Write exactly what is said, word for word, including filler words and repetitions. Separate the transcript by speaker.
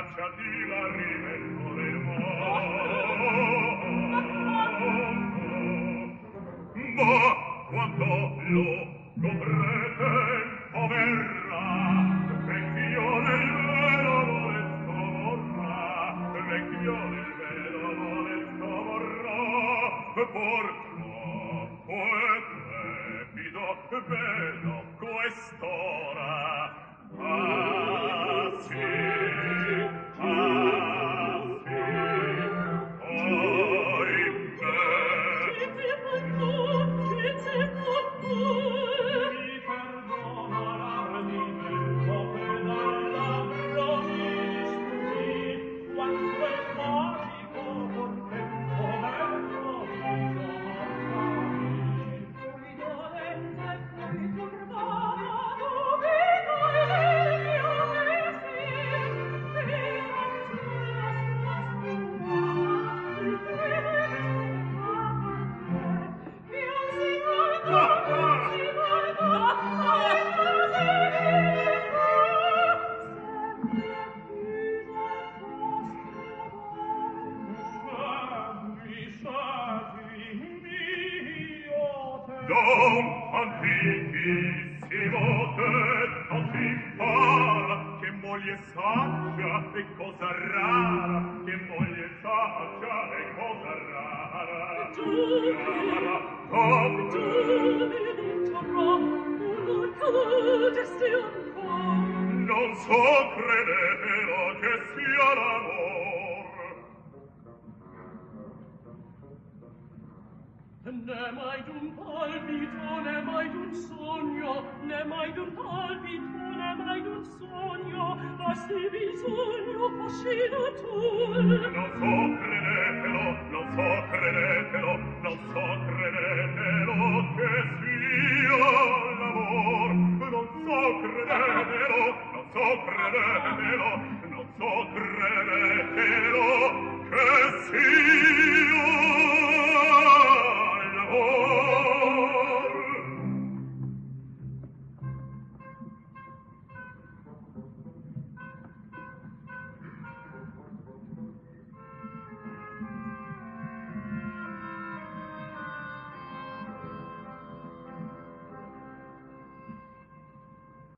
Speaker 1: lasciati l'arrivo del mondo. Ma quando lo dovrete verrà, vecchio nel velo molesto morrà, vecchio nel velo molesto morrà, purtroppo è trepido, vedo quest'ora. Ah, sì, ah, sì, ahimè. Che ti fatto, che ti fatto? Mi perdona l'ardimento che dalla promiscuì, quanto è magico contento bello viso mortali. Dolente e turbato Don antichissimo detto si impara che moglie saggia e cosa rara, che moglie saggia e cosa rara. Tu, rara, oh, tu, non so credetelo che sia l'amor. Ne mai d'un palpito, ne mai d'un sogno, ne mai d'un palpito, ne mai d'un sogno, basti bisogno fascina tu. Non so credetelo, non so credetelo, non so credetelo che sia l'amor. Non so credetelo, non so credetelo, non so credetelo che sia